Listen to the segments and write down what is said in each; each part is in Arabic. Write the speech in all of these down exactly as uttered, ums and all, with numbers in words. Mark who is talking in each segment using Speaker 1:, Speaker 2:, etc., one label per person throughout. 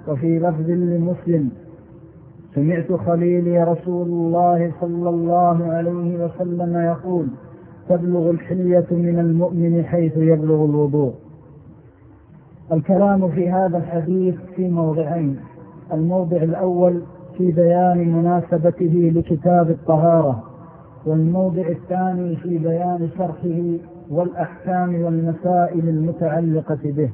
Speaker 1: وفي لفظ لمسلم: سمعت خليلي رسول الله صلى الله عليه وسلم يقول: تبلغ الحلية من المؤمن حيث يبلغ الوضوء. الكلام في هذا الحديث في موضعين: الموضع الأول في بيان مناسبته لكتاب الطهارة، والموضع الثاني في بيان شرحه والأحكام والمسائل المتعلقة به.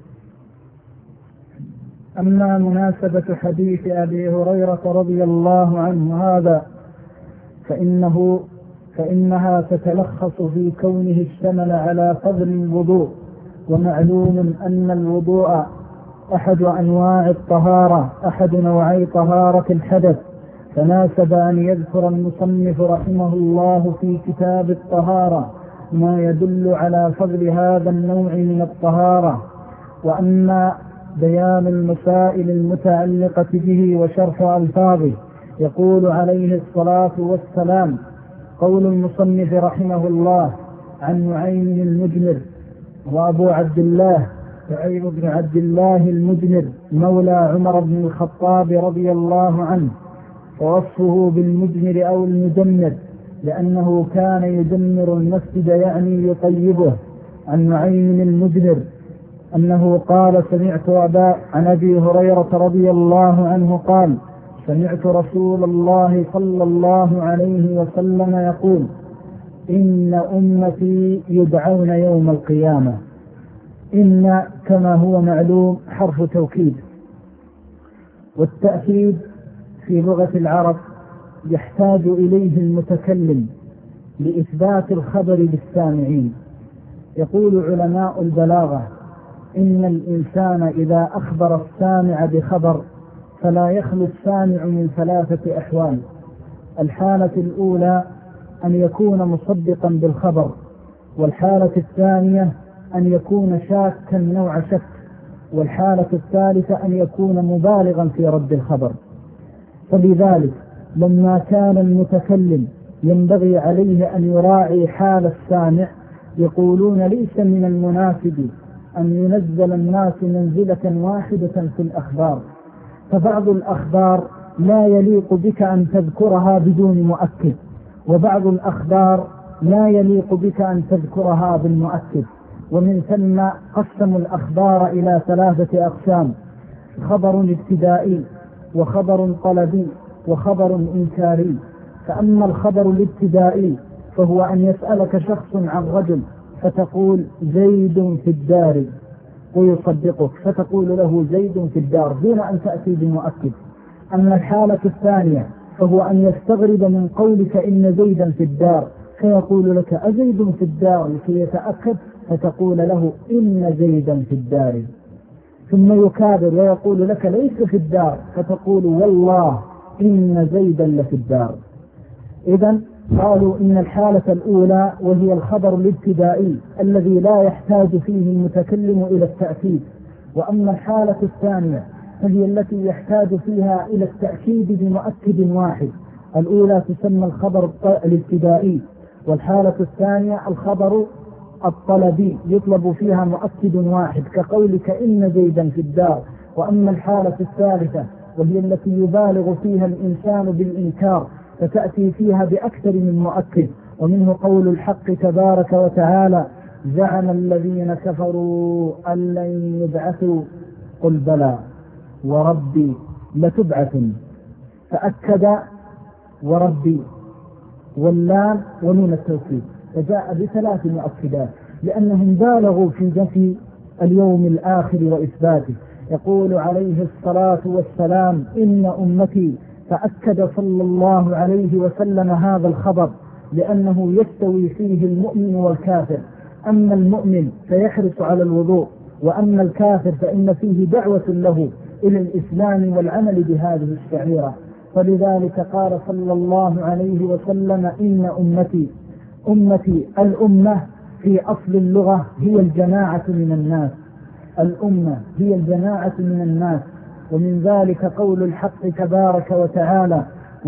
Speaker 1: أما مناسبة حديث أبي هريرة رضي الله عنه هذا فإنه فإنها تتلخص في كونه اشتمل على فضل الوضوء، ومعلوم أن الوضوء أحد أنواع الطهارة، أحد نوعي طهارة الحدث، فناسب أن يذكر المصنف رحمه الله في كتاب الطهارة ما يدل على فضل هذا النوع من الطهارة. وأما بيان المسائل المتعلقة به وشرح ألفاظه، يقول عليه الصلاة والسلام: قول المصنف رحمه الله عن نعيم المجمر، وأبو عبد الله نعيم بن عبد الله المجمر مولى عمر بن الخطاب رضي الله عنه، ووصفه بالمجمر أو المجمر لأنه كان يجمر المسجد يعني يطيبه. عن نعيم المجمر أنه قال: سمعت أبا عن أبي هريرة رضي الله عنه قال: سمعت رسول الله صلى الله عليه وسلم يقول: إن أمتي يدعون يوم القيامة. إن كما هو معلوم حرف توكيد، والتأكيد في لغة العرب يحتاج إليه المتكلم لإثبات الخبر للسامعين. يقول علماء البلاغة: إن الإنسان إذا أخبر السامع بخبر فلا يخلو السامع من ثلاثة أحوال. الحالة الأولى أن يكون مصدقا بالخبر، والحالة الثانية أن يكون شاكا نوع شك، والحالة الثالثة أن يكون مبالغا في رد الخبر. فلذلك لما كان المتكلم ينبغي عليه أن يراعي حال السامع، يقولون: ليس من المناسب أن ينزل الناس منزلة واحدة في الأخبار، فبعض الأخبار لا يليق بك أن تذكرها بدون مؤكد، وبعض الأخبار لا يليق بك أن تذكرها بالمؤكد. ومن ثم قسموا الأخبار إلى ثلاثة أقسام: خبر ابتدائي، وخبر طلبي، وخبر إنكاري. فأما الخبر الابتدائي فهو أن يسألك شخص عن رجل فتقول: زيد في الدار، ويصدقك فتقول له: زيد في الدار، دون أن تأتي بمؤكد. أما الحالة الثانية فهو أن يستغرب من قولك إن زيدا في الدار، فيقول لك: أزيد في الدار، لكي يتأكد، فتقول له: إن زيدا في الدار. ثم يكابر ويقول لك: ليس في الدار، فتقول: والله إن زيدا لفي الدار. إذن قالوا إن الحالة الأولى وهي الخبر الابتدائي الذي لا يحتاج فيه المتكلم إلى التأكيد، وأما الحالة الثانية فهي التي يحتاج فيها إلى التأكيد بمؤكد واحد. الأولى تسمى الخبر الابتدائي، والحالة الثانية الخبر الطلبي يطلب فيها مؤكد واحد كقولك إن زيدا في الدار. وأما الحالة الثالثة وهي التي يبالغ فيها الإنسان بالإنكار، فتأتي فيها بأكثر من مؤكد، ومنه قول الحق تبارك وتعالى: زعم الذين كفروا أن لن يبعثوا قل بلى وربي لتبعثن. فأكد وربي واللام ومن التوكيد، فجاء بثلاث مؤكدات لأنهم بالغوا في نفي اليوم الآخر وإثباته. يقول عليه الصلاة والسلام: إن أمتي، فأكد صلى الله عليه وسلم هذا الخبر لأنه يستوي فيه المؤمن والكافر. أما المؤمن فيحرص على الوضوء، وأما الكافر فإن فيه دعوة له إلى الإسلام والعمل بهذه الشعيرة. فلذلك قال صلى الله عليه وسلم: إن أمتي. أمتي الأمة في أصل اللغة هي الجماعة من الناس، الأمة هي الجماعة من الناس. ومن ذلك قول الحق تبارك وتعالى: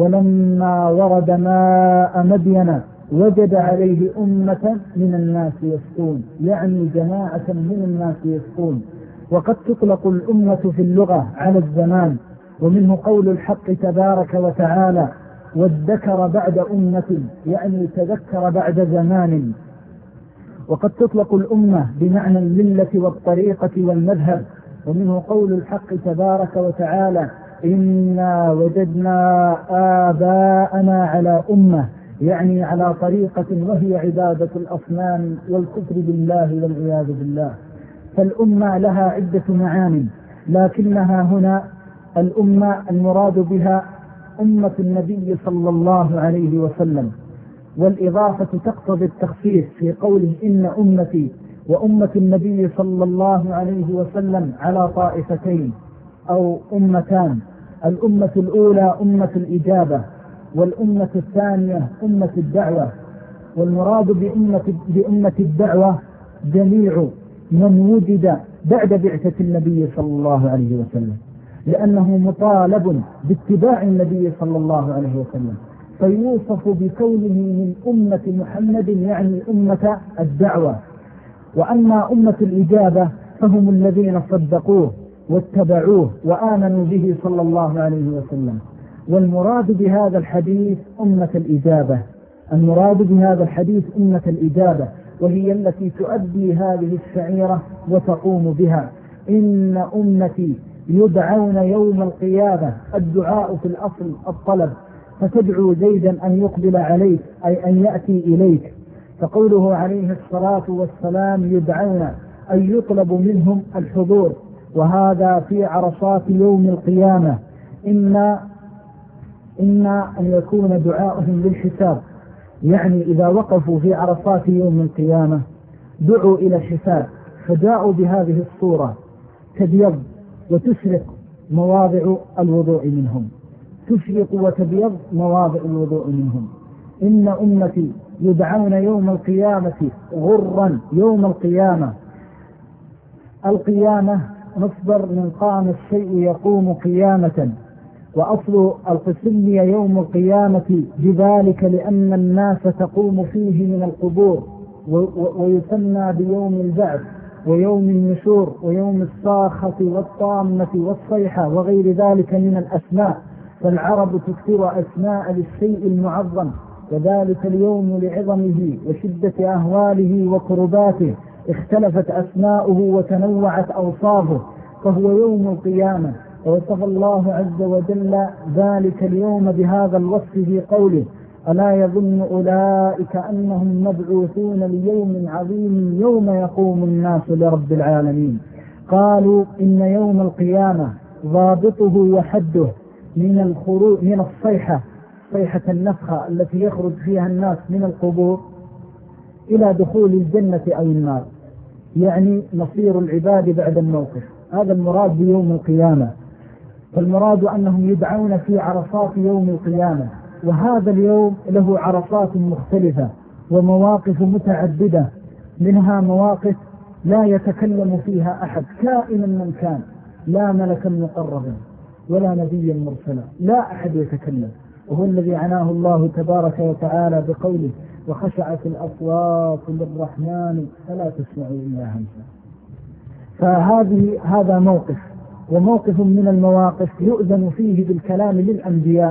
Speaker 1: ولما ورد ماء مدين وجد عليه أمة من الناس يسقون، يعني جماعة من الناس يسقون. وقد تطلق الأمة في اللغة على الزمان، ومنه قول الحق تبارك وتعالى وادكر بعد أمة، يعني تذكر بعد زمان. وقد تطلق الأمة بمعنى الملة والطريقة والمذهب، ومنه قول الحق تبارك وتعالى إنا وجدنا آباءنا على أمة، يعني على طريقة وهي عبادة الأصنام والكفر بالله والعياذ بالله. فالأمة لها عدة معان، لكنها هنا الأمة المراد بها أمة النبي صلى الله عليه وسلم، والإضافة تقتضي التخصيص في قوله إن أمتي، وأمة النبي صلى الله عليه وسلم على طائفتين أو أمتان. الأمة الأولى أمة الإجابة، والأمة الثانية أمة الدعوة. والمراد بأمة, بأمة الدعوة جميع من وجد بعد بعثة النبي صلى الله عليه وسلم، لأنه مطالب باتباع النبي صلى الله عليه وسلم، فيوصف بكونه من أمة محمد، يعني أمة الدعوة. وأما أمة الإجابة فهم الذين صدقوه واتبعوه وآمنوا به صلى الله عليه وسلم. والمراد بهذا الحديث أمة الإجابة، المراد بهذا الحديث أمة الإجابة، وهي التي تؤدي هذه الشعيرة وتقوم بها. إن أمتي يدعون يوم القيامة، الدعاء في الأصل الطلب، فتدعو زيدا أن يقبل عليك أي أن يأتي إليك. فقوله عليه الصلاة والسلام يدعون أن يطلب منهم الحضور، وهذا في عرصات يوم القيامة. إما إما أن يكون دعاؤهم للحساب، يعني إذا وقفوا في عرصات يوم القيامة دعوا إلى الحساب، فجاءوا بهذه الصورة تبيض وتشرق مواضع الوضوء منهم، تشرق وتبيض مواضع الوضوء منهم. إن أمتي يدعون يوم القيامة غرا. يوم القيامة، القيامة مصدر من قام الشيء يقوم قيامة، وأصل القسمية يوم القيامة بذلك لأن الناس تقوم فيه من القبور، ويسمى بيوم البعث ويوم النشور ويوم الصاخة والطامة والصيحة وغير ذلك من الأسماء. فالعرب تكثر أسماء للشيء المعظم، وذلك اليوم لعظمه وشدة أهواله وكرباته اختلفت أسماؤه وتنوعت أوصافه، فهو يوم القيامة. ووصف الله عز وجل ذلك اليوم بهذا الوصف في قوله ألا يظن أولئك أنهم مبعوثون ليوم عظيم يوم يقوم الناس لرب العالمين. قالوا إن يوم القيامة ضابطه وحده من الخروج من الصيحة، صيحة النفخة التي يخرج فيها الناس من القبور إلى دخول الجنة أو النار، يعني مصير العباد بعد الموقف. هذا المراد بيوم القيامة. فالمراد أنهم يدعون في عرصات يوم القيامة، وهذا اليوم له عرصات مختلفة ومواقف متعددة، منها مواقف لا يتكلم فيها أحد كائنا من كان، لا ملكا مقربا ولا نبيا مرسلا، لا أحد يتكلم، وهو الذي عناه الله تبارك وتعالى بقوله وخشعت الأصوات للرحمن فلا تسمع إلا همسا. فهذه هذا موقف، وموقف من المواقف يؤذن فيه بالكلام للأنبياء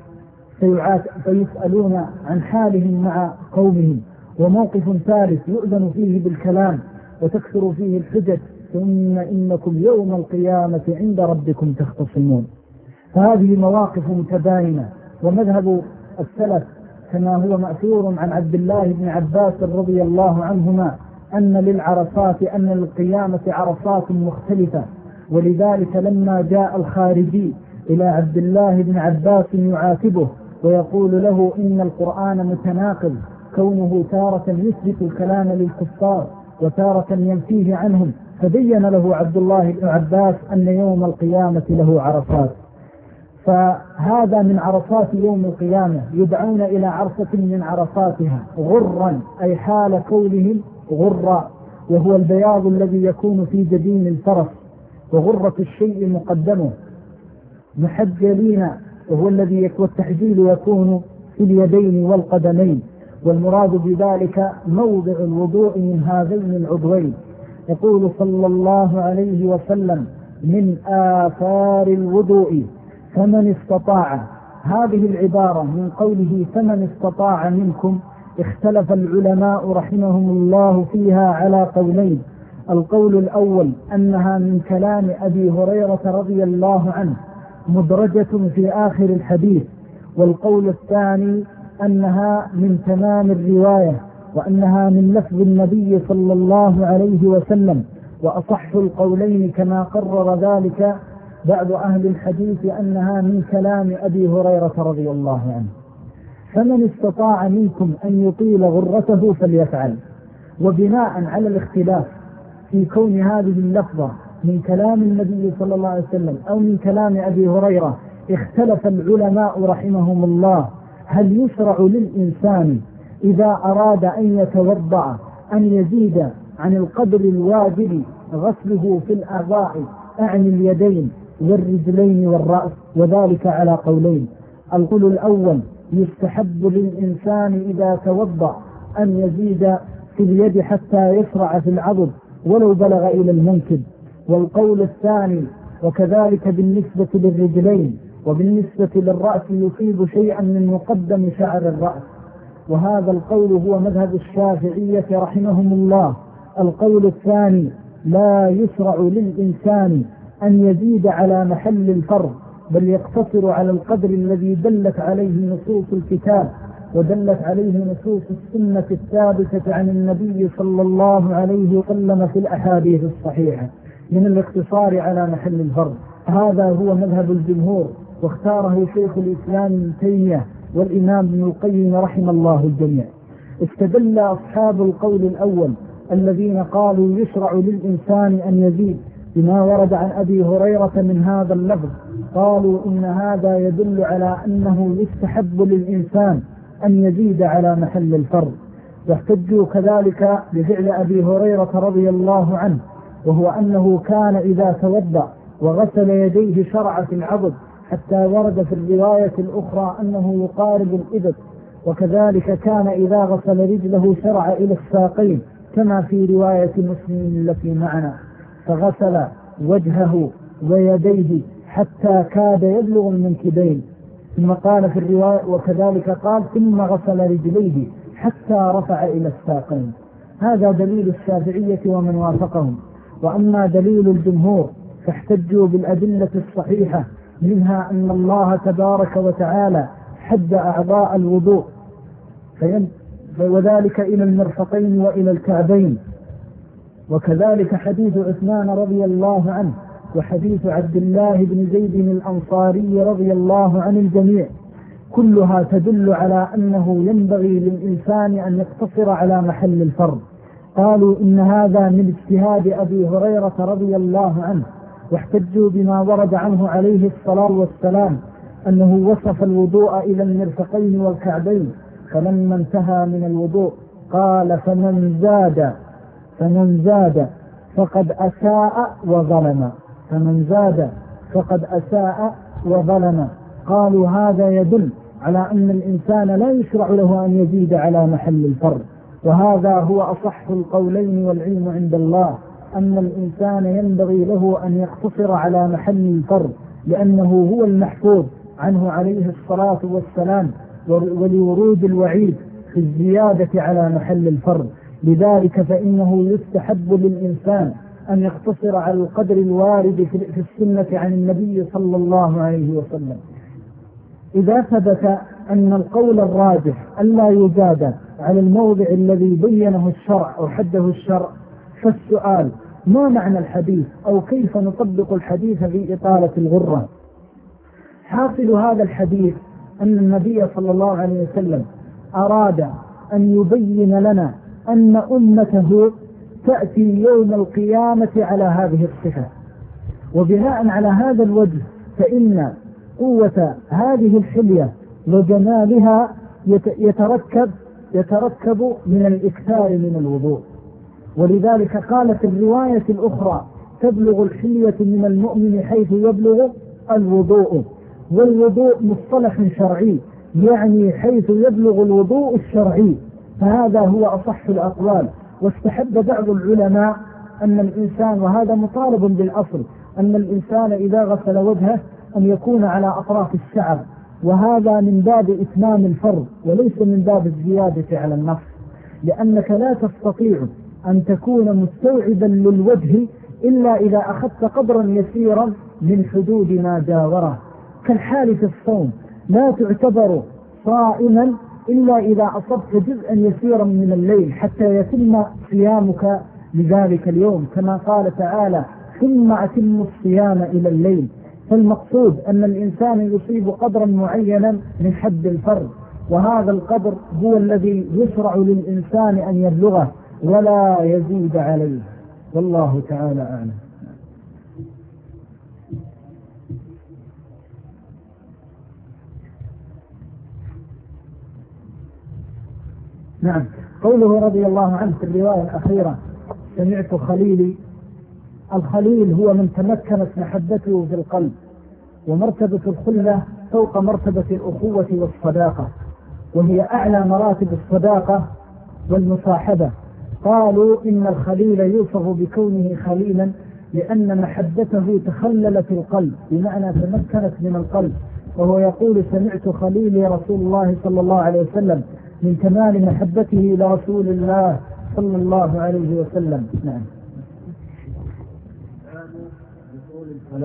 Speaker 1: فيسألون عن حالهم مع قومهم. وموقف ثالث يؤذن فيه بالكلام وتكثر فيه الحجج، ثم إنكم يوم القيامة عند ربكم تختصمون. فهذه مواقف متباينة. ومذهب السلف كما هو مأثور عن عبد الله بن عباس رضي الله عنهما أن للعرصات أن للقيامة عرصات مختلفة، ولذلك لما جاء الخارجي إلى عبد الله بن عباس يعاتبه ويقول له إن القرآن متناقض، كونه تارة يثبت الكلام للكفار وتارة ينفيه عنهم، فبين له عبد الله بن عباس أن يوم القيامة له عرصات. فهذا من عرصات يوم القيامة، يدعون إلى عرصة من عرصاتها غرا، أي حال كونهم غرا، وهو البياض الذي يكون في جبين الفرس، وغرة الشيء مقدمه، محجلين، وهو الذي والتحجيل يكون في اليدين والقدمين. والمراد بذلك موضع الوضوء من هذين العضوين، يقول صلى الله عليه وسلم: من آثار الوضوء فمن استطاع. هذه العبارة من قوله فمن استطاع منكم اختلف العلماء رحمهم الله فيها على قولين. القول الأول أنها من كلام أبي هريرة رضي الله عنه مدرجة في آخر الحديث، والقول الثاني أنها من تمام الرواية وأنها من لفظ النبي صلى الله عليه وسلم. وأصح القولين كما قرر ذلك بعض أهل الحديث أنها من كلام أبي هريرة رضي الله عنه. فمن استطاع منكم أن يطيل غرته فليفعل. وبناء على الاختلاف في كون هذه اللفظة من كلام النبي صلى الله عليه وسلم أو من كلام أبي هريرة، اختلف العلماء رحمهم الله هل يشرع للإنسان إذا أراد أن يتوضأ أن يزيد عن القدر الواجب غسله في الأعضاء أعني اليدين والرجلين والرأس، وذلك على قولين. القول الأول: يستحب للإنسان إذا توضأ أن يزيد في اليد حتى يشرع في العضد ولو بلغ إلى المنكب. والقول الثاني: وكذلك بالنسبة للرجلين، وبالنسبة للرأس يصيب شيئا من مقدم شعر الرأس. وهذا القول هو مذهب الشافعية رحمهم الله. القول الثاني: لا يشرع للإنسان أن يزيد على محل الفرض، بل يقتصر على القدر الذي دلت عليه نصوص الكتاب ودلت عليه نصوص السنة الثابتة عن النبي صلى الله عليه وسلم في الأحاديث الصحيحة من الاقتصار على محل الفرض. هذا هو مذهب الجمهور، واختاره شيخ الإسلام ابن تيمية والإمام ابن القيم رحم الله الجميع. استدل أصحاب القول الأول الذين قالوا يشرع للإنسان أن يزيد بما ورد عن أبي هريرة من هذا اللفظ، قالوا إن هذا يدل على أنه يستحب للإنسان أن يزيد على محل الفرض. واحتجوا كذلك بفعل أبي هريرة رضي الله عنه، وهو أنه كان إذا توضأ وغسل يديه شرع في العضد، حتى ورد في الرواية الأخرى أنه يقارب الإبط. وكذلك كان إذا غسل رجله شرع إلى الساقين كما في رواية مسلم التي معنا، فغسل وجهه ويديه حتى كاد يبلغ المنكبين. ثم قال في الرواية وكذلك قال ثم غسل رجليه حتى رفع إلى الساقين. هذا دليل الشافعية ومن وافقهم. وأما دليل الجمهور فاحتجوا بالأدلة الصحيحة، منها أن الله تبارك وتعالى حد أعضاء الوضوء وذلك إلى المرفقين وإلى الكعبين. وكذلك حديث عثمان رضي الله عنه وحديث عبد الله بن زيد الأنصاري رضي الله عن الجميع، كلها تدل على أنه ينبغي للإنسان أن يقتصر على محل الفرض. قالوا إن هذا من اجتهاد أبي هريرة رضي الله عنه، واحتجوا بما ورد عنه عليه الصلاة والسلام أنه وصف الوضوء إلى المرفقين والكعبين، فلما انتهى من الوضوء قال فمن زاد فمن زاد فقد أساء وظلم فمن زاد فقد أساء وظلم. قالوا هذا يدل على أن الإنسان لا يشرع له أن يزيد على محل الفرض، وهذا هو أصح القولين والعلم عند الله، أن الإنسان ينبغي له أن يقتصر على محل الفرض، لأنه هو المحفوظ عنه عليه الصلاة والسلام، ولورود الوعيد في الزيادة على محل الفرض. لذلك فإنه يستحب للإنسان أن يقتصر على القدر الوارد في السنة عن النبي صلى الله عليه وسلم. إذا ثبت أن القول الراجح ألا يزاد على الموضع الذي بينه الشرع أو حده الشرع، فالسؤال ما معنى الحديث أو كيف نطبق الحديث في إطالة الغرة؟ حاصل هذا الحديث أن النبي صلى الله عليه وسلم أراد أن يبين لنا أن أمته تأتي يوم القيامة على هذه الصفة، وبناء على هذا الوجه فإن قوة هذه الحلية وجمالها يتركب يتركب من الإكثار من الوضوء. ولذلك قالت الرواية الأخرى تبلغ الحلية من المؤمن حيث يبلغ الوضوء. والوضوء مصطلح شرعي، يعني حيث يبلغ الوضوء الشرعي، فهذا هو أصح الأقوال. واستحب بعض العلماء أن الإنسان، وهذا مطالب بالأصل، أن الإنسان إذا غسل وجهه أن يكون على أطراف الشعر، وهذا من باب إتمام الفرض وليس من باب الزيادة على النص، لأنك لا تستطيع أن تكون مستوعبا للوجه إلا إذا أخذت قدرا يسيرا من حدود ما جاوره، كالحال في الصوم لا تعتبر صائما إلا إذا أصبت جزءا يسيرا من الليل حتى يتم صيامك لذلك اليوم، كما قال تعالى ثم أتم الصيام إلى الليل. فالمقصود أن الإنسان يصيب قدرا معينا من حد الفرد، وهذا القدر هو الذي يشرع للإنسان أن يبلغه ولا يزيد عليه، والله تعالى أعلم. نعم، قوله رضي الله عنه في الرواية الأخيرة سمعت خليلي، الخليل هو من تمكنت محبته في القلب، ومرتبة الخلة فوق مرتبة الأخوة والصداقة، وهي أعلى مراتب الصداقة والمصاحبة. قالوا إن الخليل يوصف بكونه خليلا لأن محبته تخللت القلب، بمعنى تمكنت من القلب، وهو يقول سمعت خليلي رسول الله صلى الله عليه وسلم، من كمال محبته لرسول الله صلى الله عليه وسلم. نعم.